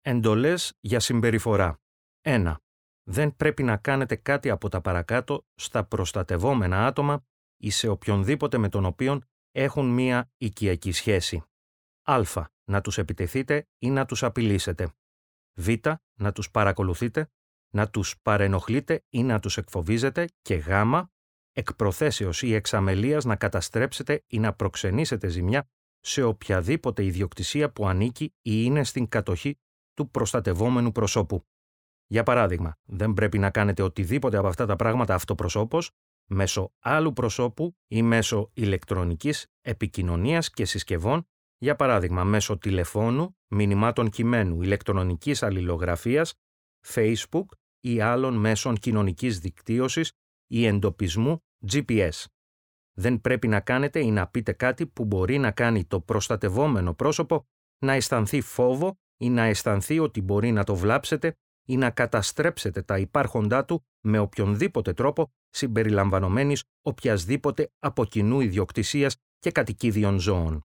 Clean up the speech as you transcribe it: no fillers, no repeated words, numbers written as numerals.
Εντολές για συμπεριφορά. 1. Δεν πρέπει να κάνετε κάτι από τα παρακάτω στα προστατευόμενα άτομα ή σε οποιονδήποτε με τον οποίον έχουν μία οικιακή σχέση. Α. Να τους επιτεθείτε ή να τους απειλήσετε. Β. Να τους παρακολουθείτε, να τους παρενοχλείτε ή να τους εκφοβίζετε. Και Γ. Εκ προθέσεως ή εξ αμελίας να καταστρέψετε ή να προξενήσετε ζημιά σε οποιαδήποτε ιδιοκτησία που ανήκει ή είναι στην κατοχή του προστατευόμενου προσώπου. Για παράδειγμα, δεν πρέπει να κάνετε οτιδήποτε από αυτά τα πράγματα αυτοπροσώπως, μέσω άλλου προσώπου ή μέσω ηλεκτρονικής επικοινωνίας και συσκευών, για παράδειγμα μέσω τηλεφώνου, μηνυμάτων κειμένου, ηλεκτρονικής αλληλογραφίας, Facebook ή άλλων μέσων κοινωνικής δικτύωσης ή εντοπισμού GPS. Δεν πρέπει να κάνετε ή να πείτε κάτι που μπορεί να κάνει το προστατευόμενο πρόσωπο να αισθανθεί φόβο ή να αισθανθεί ότι μπορεί να το βλάψετε ή να καταστρέψετε τα υπάρχοντά του με οποιονδήποτε τρόπο συμπεριλαμβανομένης οποιασδήποτε από κοινού ιδιοκτησίας και κατοικίδιων ζώων.